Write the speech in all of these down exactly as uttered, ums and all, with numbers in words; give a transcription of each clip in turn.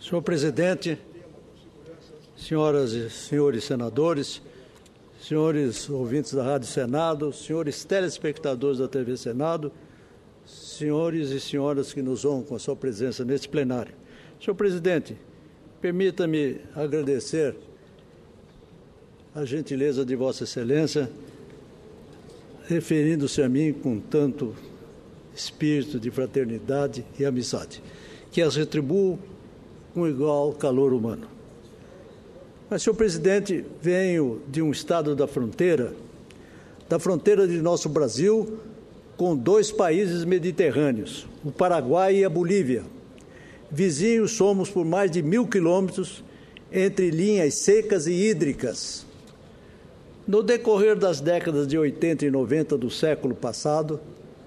Senhor presidente, senhoras e senhores senadores, senhores ouvintes da Rádio Senado, senhores telespectadores da T V Senado, senhores e senhoras que nos honram com a sua presença neste plenário. Senhor presidente, permita-me agradecer a gentileza de Vossa Excelência, referindo-se a mim com tanto espírito de fraternidade e amizade, que as retribuo com igual calor humano. Mas, senhor presidente, venho de um estado da fronteira, da fronteira de nosso Brasil, com dois países mediterrâneos, o Paraguai e a Bolívia. Vizinhos somos por mais de mil quilômetros entre linhas secas e hídricas. No decorrer das décadas de oitenta e noventa do século passado,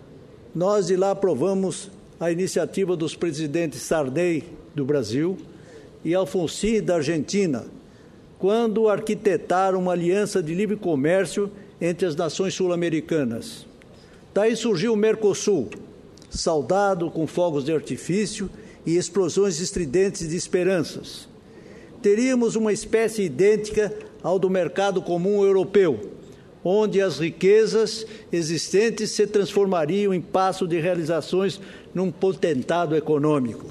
nós de lá aprovamos a iniciativa dos presidentes Sarney, do Brasil, e Alfonsín, da Argentina, quando arquitetaram uma aliança de livre comércio entre as nações sul-americanas. Daí surgiu o Mercosul, saudado com fogos de artifício e explosões estridentes de esperanças. Teríamos uma espécie idêntica ao do mercado comum europeu, onde as riquezas existentes se transformariam em passo de realizações num potentado econômico.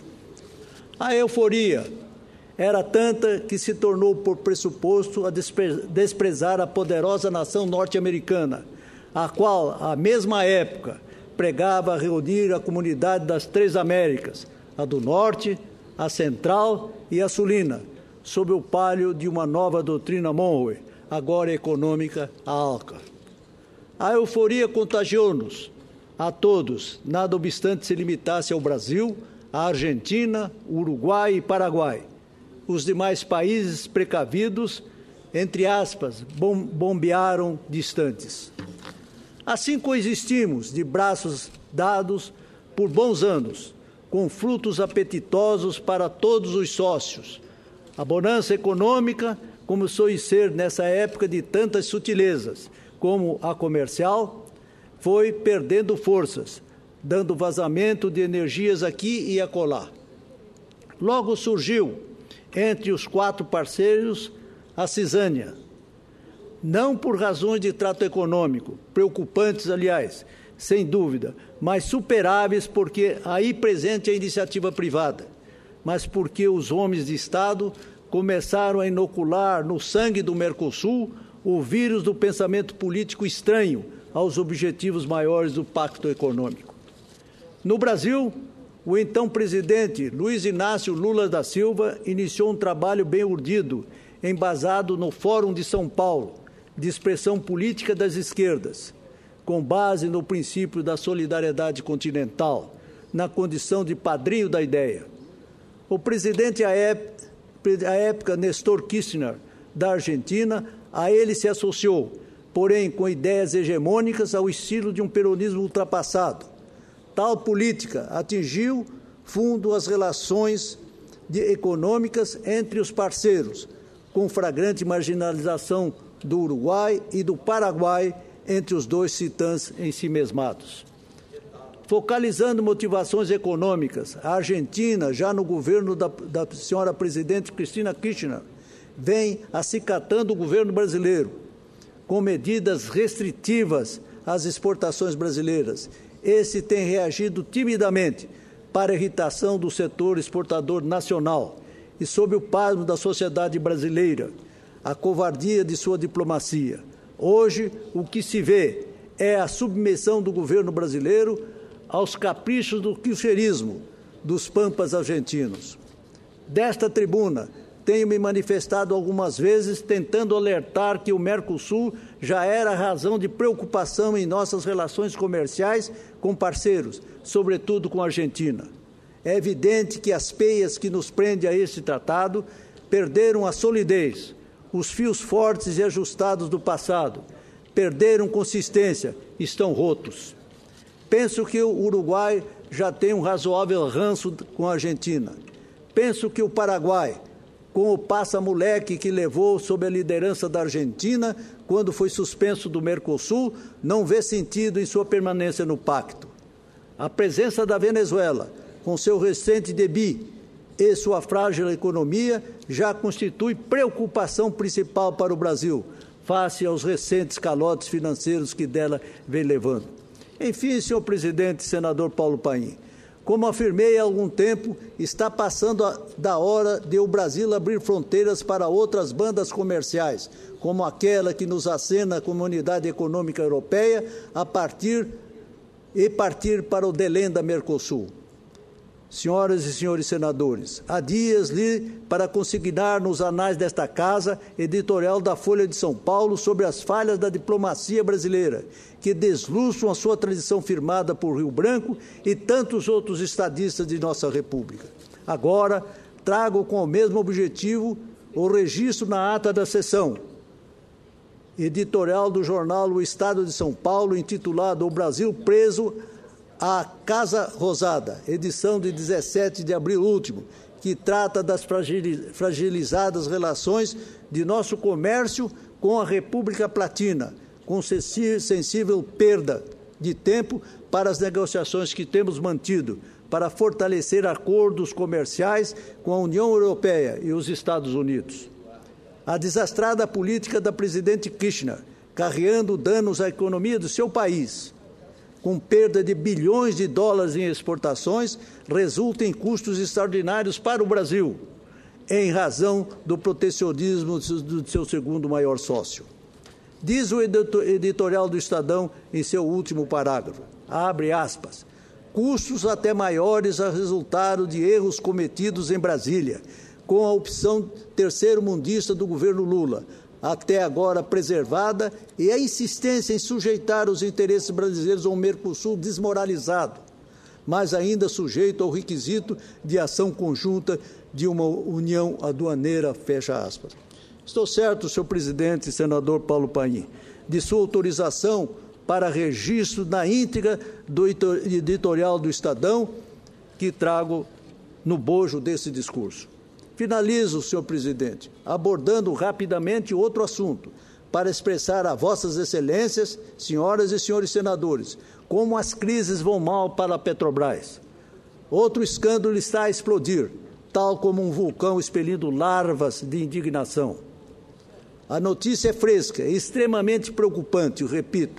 A euforia era tanta que se tornou por pressuposto a desprezar a poderosa nação norte-americana, a qual, à mesma época, pregava reunir a comunidade das três Américas, a do Norte, a Central e a Sulina, sob o palio de uma nova doutrina Monroe, agora econômica, a ALCA. A euforia contagiou-nos, a todos, nada obstante se limitasse ao Brasil, a Argentina, Uruguai e Paraguai. Os demais países precavidos, entre aspas, bom, bombearam distantes. Assim coexistimos, de braços dados, por bons anos, com frutos apetitosos para todos os sócios. A bonança econômica começou a ser, nessa época de tantas sutilezas, como a comercial, foi perdendo forças, dando vazamento de energias aqui e acolá. Logo surgiu, entre os quatro parceiros, a cisânia. Não por razões de trato econômico, preocupantes, aliás, sem dúvida, mas superáveis porque aí presente a iniciativa privada, mas porque os homens de Estado começaram a inocular no sangue do Mercosul o vírus do pensamento político estranho aos objetivos maiores do Pacto Econômico. No Brasil, o então presidente Luiz Inácio Lula da Silva iniciou um trabalho bem urdido, embasado no Fórum de São Paulo, de expressão política das esquerdas, com base no princípio da solidariedade continental, na condição de padrinho da ideia. O presidente, à época, Néstor Kirchner, da Argentina, a ele se associou, porém com ideias hegemônicas ao estilo de um peronismo ultrapassado. Tal política atingiu fundo as relações de, econômicas entre os parceiros, com flagrante marginalização do Uruguai e do Paraguai entre os dois titãs ensimesmados. Focalizando motivações econômicas, a Argentina, já no governo da, da senhora presidente Cristina Kirchner, vem acicatando o governo brasileiro, com medidas restritivas às exportações brasileiras. Esse tem reagido timidamente para a irritação do setor exportador nacional e sob o pasmo da sociedade brasileira, a covardia de sua diplomacia. Hoje, o que se vê é a submissão do governo brasileiro aos caprichos do kirchnerismo dos pampas argentinos. Desta tribuna, tenho me manifestado algumas vezes tentando alertar que o Mercosul já era razão de preocupação em nossas relações comerciais com parceiros, sobretudo com a Argentina. É evidente que as peias que nos prendem a este tratado perderam a solidez, os fios fortes e ajustados do passado, perderam consistência, estão rotos. Penso que o Uruguai já tem um razoável ranço com a Argentina. Penso que o Paraguai, com o passa-moleque que levou sob a liderança da Argentina, quando foi suspenso do Mercosul, não vê sentido em sua permanência no pacto. A presença da Venezuela, com seu recente debit e sua frágil economia já constitui preocupação principal para o Brasil, face aos recentes calotes financeiros que dela vem levando. Enfim, senhor presidente, senador Paulo Paim, como afirmei há algum tempo, está passando a, da hora de o Brasil abrir fronteiras para outras bandas comerciais, como aquela que nos acena a Comunidade Econômica Europeia, a partir e partir para o Delenda Mercosul. Senhoras e senhores senadores, há dias li para consignar nos anais desta casa editorial da Folha de São Paulo sobre as falhas da diplomacia brasileira, que desluçam a sua tradição firmada por Rio Branco e tantos outros estadistas de nossa República. Agora, trago com o mesmo objetivo o registro na ata da sessão editorial do jornal O Estado de São Paulo, intitulado O Brasil Preso à Casa Rosada, edição de dezessete de abril último, que trata das fragilizadas relações de nosso comércio com a República Platina, com sensível perda de tempo para as negociações que temos mantido para fortalecer acordos comerciais com a União Europeia e os Estados Unidos. A desastrada política da presidente Kirchner, carreando danos à economia do seu país, com perda de bilhões de dólares em exportações, resulta em custos extraordinários para o Brasil, em razão do protecionismo do seu segundo maior sócio. Diz o editorial do Estadão em seu último parágrafo, abre aspas, custos até maiores a resultado de erros cometidos em Brasília, com a opção terceiro-mundista do governo Lula, até agora preservada, e a insistência em sujeitar os interesses brasileiros ao Mercosul desmoralizado, mas ainda sujeito ao requisito de ação conjunta de uma união aduaneira, fecha aspas. Estou certo, senhor presidente e senador Paulo Paim, de sua autorização para registro na íntegra do editorial do Estadão que trago no bojo desse discurso. Finalizo, senhor presidente, abordando rapidamente outro assunto, para expressar a vossas excelências, senhoras e senhores senadores, como as crises vão mal para a Petrobras. Outro escândalo está a explodir, tal como um vulcão expelindo larvas de indignação. A notícia é fresca, é extremamente preocupante, eu repito.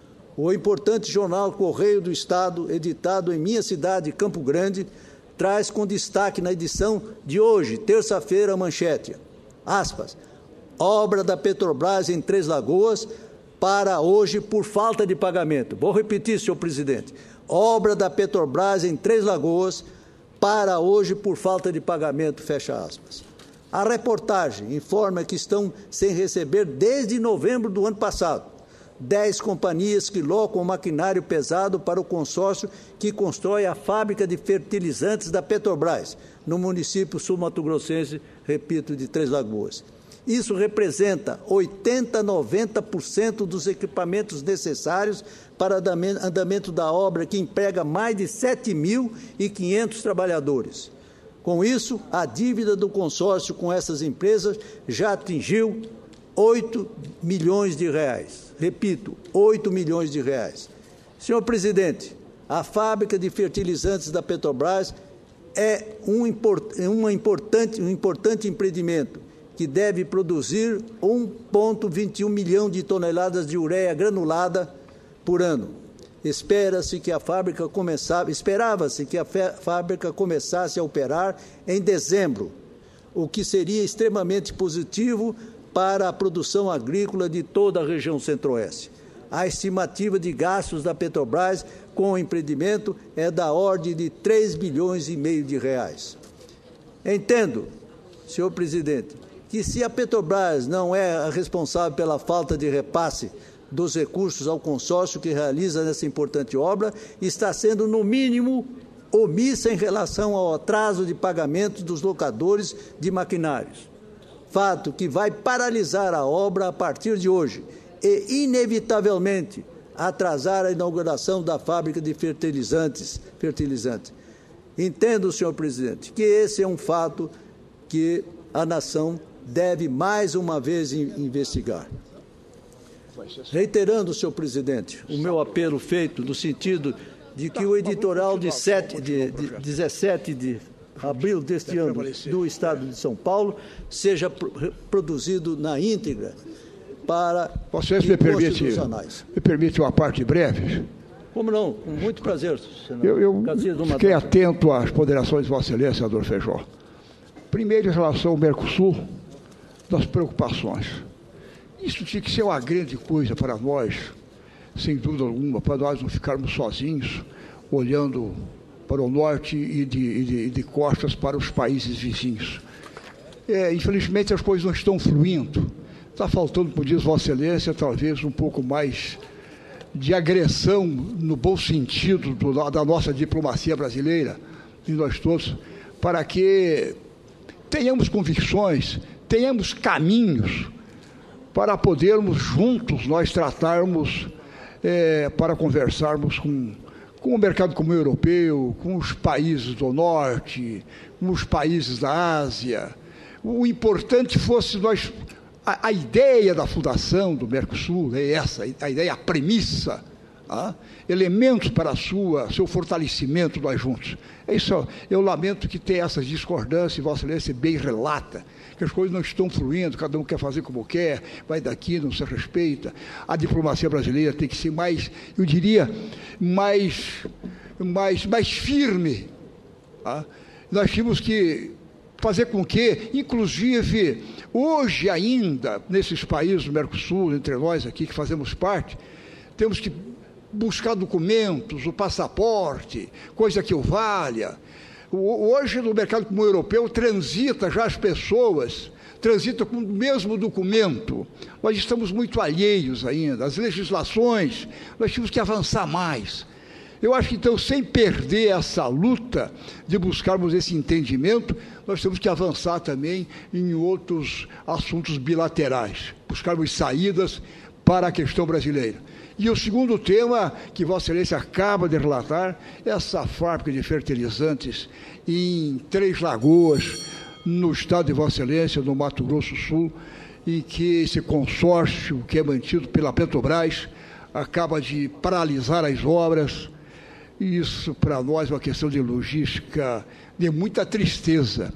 O importante jornal Correio do Estado, editado em minha cidade, Campo Grande, traz com destaque na edição de hoje, terça-feira, a manchete, aspas, obra da Petrobras em Três Lagoas para hoje por falta de pagamento. Vou repetir, senhor presidente, obra da Petrobras em Três Lagoas para hoje por falta de pagamento, fecha aspas. A reportagem informa que estão sem receber desde novembro do ano passado. Dez companhias que locam maquinário pesado para o consórcio que constrói a fábrica de fertilizantes da Petrobras, no município sul-mato-grossense, repito, de Três Lagoas. Isso representa oitenta a noventa por cento dos equipamentos necessários para andamento da obra, que emprega mais de sete mil e quinhentos trabalhadores. Com isso, a dívida do consórcio com essas empresas já atingiu oito milhões de reais. Repito, oito milhões de reais. Senhor presidente, a fábrica de fertilizantes da Petrobras é um, import, uma importante, um importante empreendimento que deve produzir um vírgula vinte e um milhão de toneladas de ureia granulada por ano. Espera-se que a fábrica começava, esperava-se que a fábrica começasse a operar em dezembro, o que seria extremamente positivo para a produção agrícola de toda a região centro-oeste. A estimativa de gastos da Petrobras com o empreendimento é da ordem de três bilhões e meio de reais. Entendo, senhor presidente, que se a Petrobras não é a responsável pela falta de repasse dos recursos ao consórcio que realiza nessa importante obra, está sendo, no mínimo, omissa em relação ao atraso de pagamento dos locadores de maquinários. Fato que vai paralisar a obra a partir de hoje e, inevitavelmente, atrasar a inauguração da fábrica de fertilizantes. fertilizantes. Entendo, senhor presidente, que esse é um fato que a nação deve, mais uma vez, investigar. Reiterando, senhor presidente, o meu apelo feito no sentido de que o editorial de, sete, de, de dezessete de abril deste ano, do Estado de São Paulo, seja produzido na íntegra para Vocês me permite, me permite uma parte breve? Como não? Com muito prazer, senador. Eu, eu fiquei atento às ponderações de Vossa Excelência, senador Feijó. Primeiro, em relação ao Mercosul, das preocupações. Isso tinha que ser uma grande coisa para nós, sem dúvida alguma, para nós não ficarmos sozinhos, olhando para o norte e de, e de, e de costas para os países vizinhos. É, infelizmente, as coisas não estão fluindo. Está faltando, como diz Vossa Excelência, talvez um pouco mais de agressão, no bom sentido, do, da nossa diplomacia brasileira, de nós todos, para que tenhamos convicções, tenhamos caminhos para podermos juntos nós tratarmos, é, para conversarmos com, com o mercado comum europeu, com os países do norte, com os países da Ásia. O importante fosse nós... A, a ideia da fundação do Mercosul é essa, a ideia, a premissa, ah, elementos para a sua, seu fortalecimento nós juntos. É isso, eu lamento que tenha essas discordâncias, Vossa Excelência bem relata, que as coisas não estão fluindo, cada um quer fazer como quer, vai daqui, não se respeita. A diplomacia brasileira tem que ser mais, eu diria, mais, mais, mais firme. Ah. Nós tínhamos que fazer com que, inclusive, hoje ainda, nesses países do Mercosul, entre nós aqui que fazemos parte, temos que buscar documentos, o passaporte, coisa que o valha. Hoje, no mercado comum europeu, transita já as pessoas, transitam com o mesmo documento. Nós estamos muito alheios ainda. As legislações, nós temos que avançar mais. Eu acho que, então, sem perder essa luta de buscarmos esse entendimento, nós temos que avançar também em outros assuntos bilaterais, buscarmos saídas para a questão brasileira. E o segundo tema que Vossa Excelência acaba de relatar é essa fábrica de fertilizantes em Três Lagoas, no estado de Vossa Excelência, no Mato Grosso do Sul, em que esse consórcio que é mantido pela Petrobras acaba de paralisar as obras. Isso, para nós, é uma questão de logística de muita tristeza.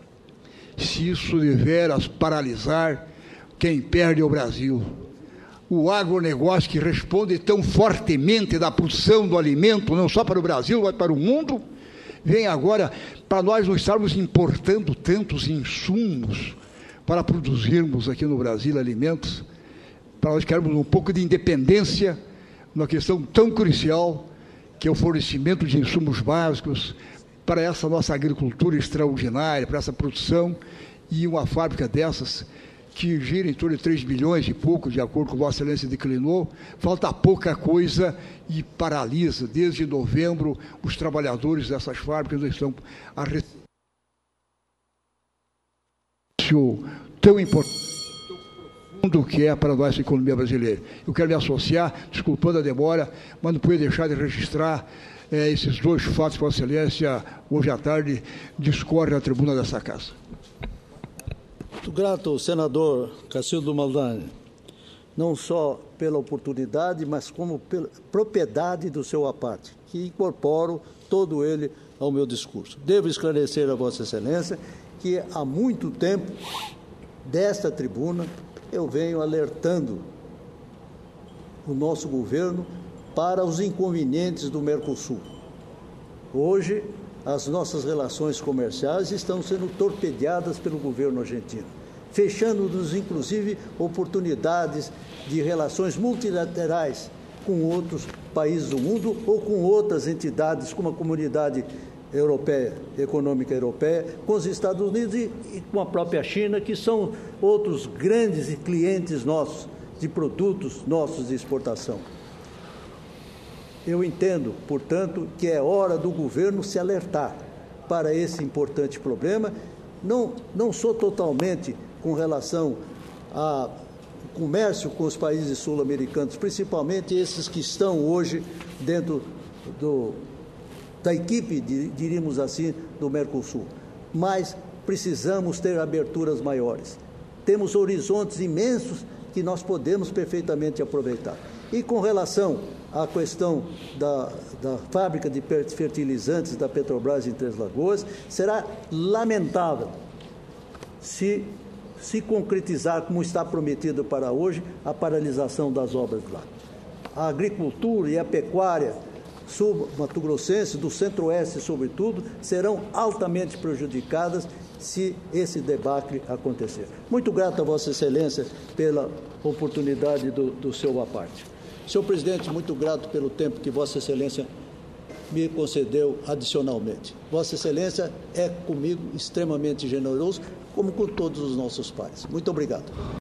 Se isso deveras paralisar, quem perde é o Brasil. O agronegócio, que responde tão fortemente da produção do alimento, não só para o Brasil, mas para o mundo, vem agora para nós não estarmos importando tantos insumos para produzirmos aqui no Brasil alimentos, para nós queremos um pouco de independência numa questão tão crucial, que é o fornecimento de insumos básicos para essa nossa agricultura extraordinária, para essa produção, e uma fábrica dessas que gira em torno de três bilhões e pouco, de acordo com Vossa Excelência declinou, falta pouca coisa e paralisa. Desde novembro, os trabalhadores dessas fábricas estão a receber tão importante do que é para a nossa economia brasileira. Eu quero me associar, desculpando a demora, mas não pude deixar de registrar eh, esses dois fatos que Vossa Excelência, hoje à tarde, discorre na tribuna dessa casa. Muito grato, senador Cacildo Maldani, não só pela oportunidade, mas como pela propriedade do seu aparte, que incorporo todo ele ao meu discurso. Devo esclarecer a Vossa Excelência que há muito tempo, desta tribuna, eu venho alertando o nosso governo para os inconvenientes do Mercosul. Hoje, as nossas relações comerciais estão sendo torpedeadas pelo governo argentino, fechando-nos, inclusive, oportunidades de relações multilaterais com outros países do mundo ou com outras entidades, como a Comunidade Europeia, Econômica Europeia, com os Estados Unidos e, e com a própria China, que são outros grandes clientes nossos, de produtos nossos de exportação. Eu entendo, portanto, que é hora do governo se alertar para esse importante problema. Não, não sou totalmente com relação ao comércio com os países sul-americanos, principalmente esses que estão hoje dentro do, da equipe, diríamos assim, do Mercosul. Mas precisamos ter aberturas maiores. Temos horizontes imensos que nós podemos perfeitamente aproveitar. E com relação a questão da, da fábrica de fertilizantes da Petrobras em Três Lagoas. Será lamentável se se concretizar, como está prometido para hoje, a paralisação das obras lá. A agricultura e a pecuária sul-mato-grossense, do centro-oeste sobretudo, serão altamente prejudicadas se esse debacle acontecer. Muito grato a Vossa Excelência pela oportunidade do, do seu aparte. Senhor Presidente, muito grato pelo tempo que Vossa Excelência me concedeu adicionalmente. Vossa Excelência é comigo extremamente generoso, como com todos os nossos pares. Muito obrigado.